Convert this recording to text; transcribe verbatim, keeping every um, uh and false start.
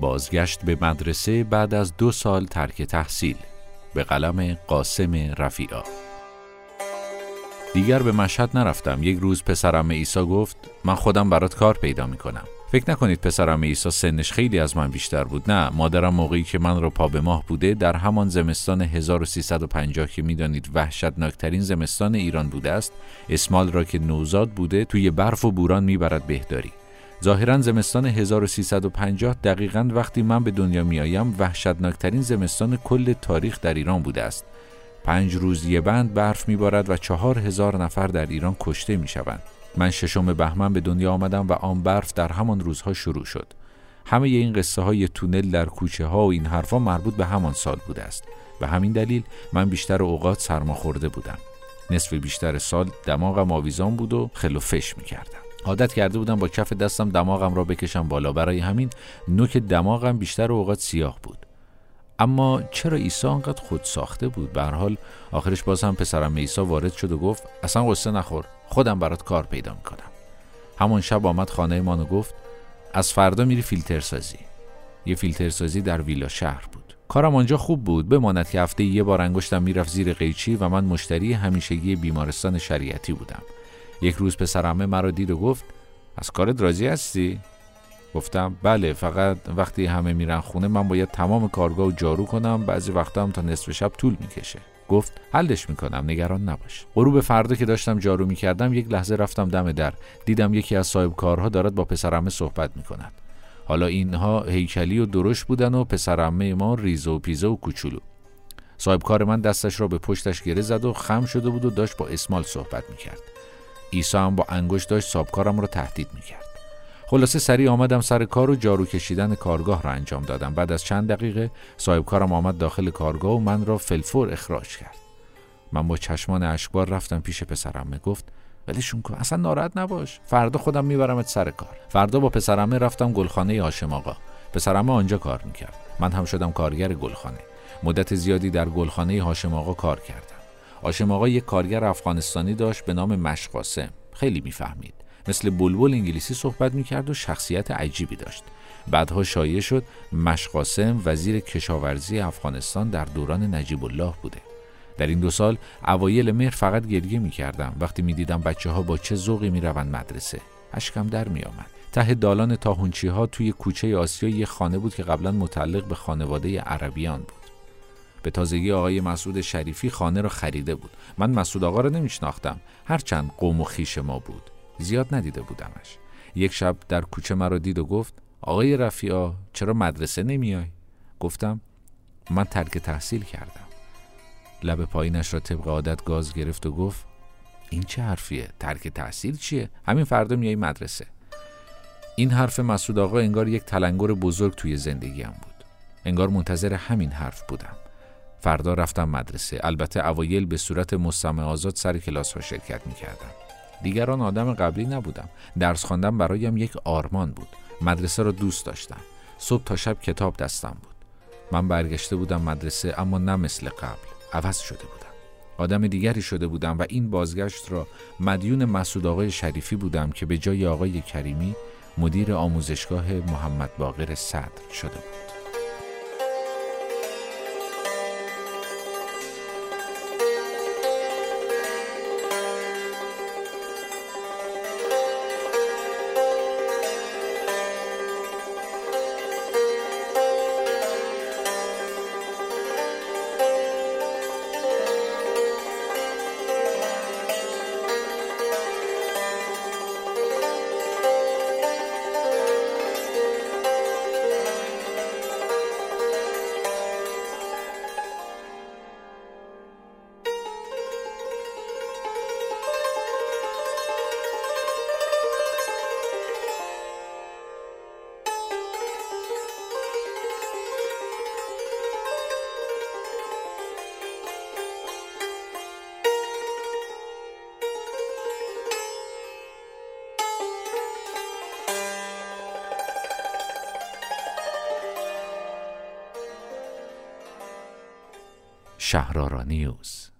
بازگشت به مدرسه بعد از دو سال ترک تحصیل، به قلم قاسم رفیعی. دیگر به مشهد نرفتم. یک روز پسرعمه عیسی گفت من خودم برات کار پیدا میکنم. فکر نکنید پسرعمه عیسی سنش خیلی از من بیشتر بود. نه، مادرم موقعی که من رو پا به ماه بوده در همان زمستان هزار و سیصد و پنجاه که میدانید وحشتناکترین زمستان ایران بوده است، اسمال را که نوزاد بوده توی برف و بوران میبرد بهداری. ظاهراً زمستان هزار و سیصد و پنجاه دقیقاً وقتی من به دنیا میآیم وحشتناکترین زمستان کل تاریخ در ایران بوده است. پنج روز یه بند برف میبارد و چهار هزار نفر در ایران کشته میشوند. من ششم بهمن به دنیا آمدم و آن برف در همان روزها شروع شد. همه این قصه های تونل در کوچه ها و این حرفا مربوط به همان سال بوده است. به همین دلیل من بیشتر اوقات سرما خورده بودم. نصف بیشتر سال دماغم آویزان بود و خل و فش میکردم. عادت کرده بودم با کف دستم دماغم را بکشم بالا، برای همین نوک دماغم بیشتر اوقات سیاه بود. اما چرا عیسی انقدر خود ساخته بود؟ به هر حال آخرش باز هم پسرعمه عیسی وارد شد و گفت اصلا قصه نخور، خودم برات کار پیدا میکنم. همون شب آمد خانه ما و گفت از فردا میری فیلتر سازی. یه فیلتر سازی در ویلا شهر بود. کارم آنجا خوب بود، بماند که هفته یه بار انگشتم میرفت زیر قیچی و من مشتری همیشگی بیمارستان شریعتی بودم. یک روز پسرعمه مرا دید و گفت از کارت راضی هستی؟ گفتم بله، فقط وقتی همه میرن خونه من باید تمام کارگاه رو جارو کنم، بعضی وقتا هم تا نصف شب طول میکشه. گفت حلش میکنم، نگران نباش. غروب فردا که داشتم جارو میکردم یک لحظه رفتم دم در، دیدم یکی از صاحب کارها دارد با پسرعمه صحبت میکند. حالا اینها هیکلی و درشت بودن و پسرعمه ما ریزه و پیزه و کوچولو. صاحب کار من دستش را به پشتش گره زد و خم شده بود و داشت با اسمال صحبت میکرد. عیسی هم با انگشت داشت صاحب کارم را تهدید میکرد. خلاصه سریع آمدم سر کار و جارو کشیدن کارگاه را انجام دادم. بعد از چند دقیقه صاحب کارم آمد داخل کارگاه و من را فلفور اخراج کرد. من با چشمان اشکبار رفتم پیش پسرعمه. گفت ولشون کن، اصلا ناراحت نباش، فردا خودم میبرمت سر کار. فردا با پسرعمه رفتم گلخانه هاشم آقا. پسرعمه آنجا کار میکرد. من هم شدم کارگر گلخانه. مدت زیادی در گلخانه هاشم آقا کار کردم. هاشم آقا یک کارگر افغانستانی داشت به نام مشقاسم. خیلی میفهمید. مثل بلبل انگلیسی صحبت میکرد و شخصیت عجیبی داشت. بعدها شایع شد مشقاسم وزیر کشاورزی افغانستان در دوران نجیب الله بوده. در این دو سال اوایل مهر فقط گریه میکردم وقتی میدیدم بچه ها با چه ذوقی میروند مدرسه. اشکم در میآمد. ته دالان تاهونچی ها توی کوچه آسیا یه خانه بود که قبلا متعلق به خانواده عربیان بود. به تازگی آقای مسعود شریفی خانه را خریده بود. من مسعود آقا را نمیشناختم، هرچند قوم و خویش ما بود. زیاد ندیده بودمش. یک شب در کوچه مرا دید و گفت آقای رفیعی چرا مدرسه نمیای؟ گفتم من ترک تحصیل کردم. لب پایینش را طبق عادت گاز گرفت و گفت این چه حرفیه؟ ترک تحصیل چیه؟ همین فردا میای مدرسه. این حرف مسعود آقا انگار یک تلنگر بزرگ توی زندگیم بود. انگار منتظر همین حرف بودم. فردا رفتم مدرسه. البته اوایل به صورت مستمع آزاد سر کلاس ها شرکت میکردم. دیگران آدم قبلی نبودم. درس خواندن برایم یک آرمان بود. مدرسه را دوست داشتم. صبح تا شب کتاب دستم بود. من برگشته بودم مدرسه، اما نه مثل قبل. عوض شده بودم. آدم دیگری شده بودم و این بازگشت را مدیون مسعود آقای شریفی بودم که به جای آقای کریمی مدیر آموزشگاه محمد باقر صدر شده بود. شهرآرا نیوز.